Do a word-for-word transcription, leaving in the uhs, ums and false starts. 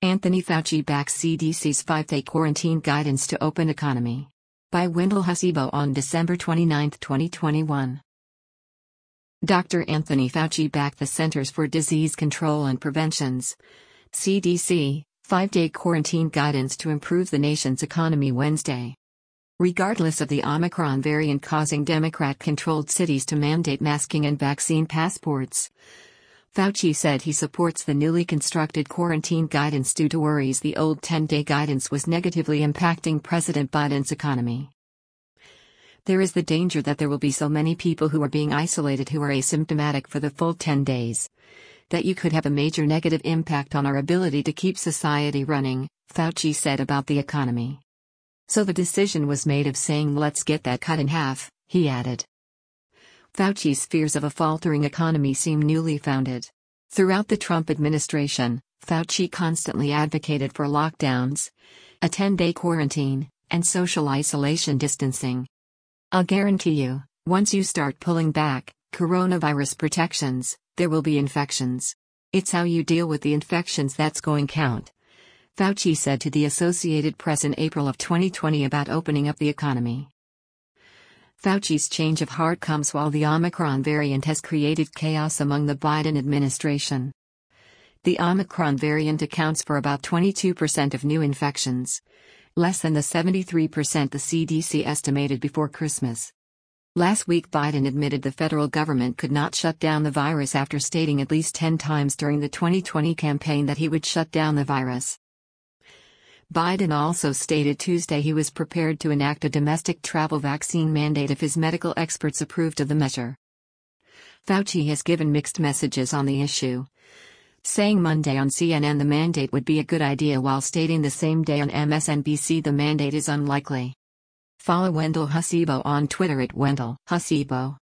Anthony Fauci backs C D C's five-day quarantine guidance to open economy. By Wendell Hasibo on December twenty-ninth, twenty twenty-one. Doctor Anthony Fauci backed the Centers for Disease Control and Prevention's C D C five-day quarantine guidance to improve the nation's economy Wednesday. Regardless of the Omicron variant causing Democrat-controlled cities to mandate masking and vaccine passports, Fauci said he supports the newly constructed quarantine guidance due to worries the old ten-day guidance was negatively impacting President Biden's economy. There is the danger that there will be so many people who are being isolated who are asymptomatic for the full ten days, that you could have a major negative impact on our ability to keep society running, Fauci said about the economy. So the decision was made of saying let's get that cut in half, he added. Fauci's fears of a faltering economy seem newly founded. Throughout the Trump administration, Fauci constantly advocated for lockdowns, a ten-day quarantine, and social isolation distancing. I'll guarantee you, once you start pulling back coronavirus protections, there will be infections. It's how you deal with the infections that's going to count, Fauci said to the Associated Press in April of twenty twenty about opening up the economy. Fauci's change of heart comes while the Omicron variant has created chaos among the Biden administration. The Omicron variant accounts for about twenty-two percent of new infections, less than the seventy-three percent the C D C estimated before Christmas. Last week Biden admitted the federal government could not shut down the virus after stating at least ten times during the twenty twenty campaign that he would shut down the virus. Biden also stated Tuesday he was prepared to enact a domestic travel vaccine mandate if his medical experts approved of the measure. Fauci has given mixed messages on the issue, saying Monday on C N N the mandate would be a good idea while stating the same day on M S N B C the mandate is unlikely. Follow Wendell Hasibo on Twitter at Wendell Hasibo.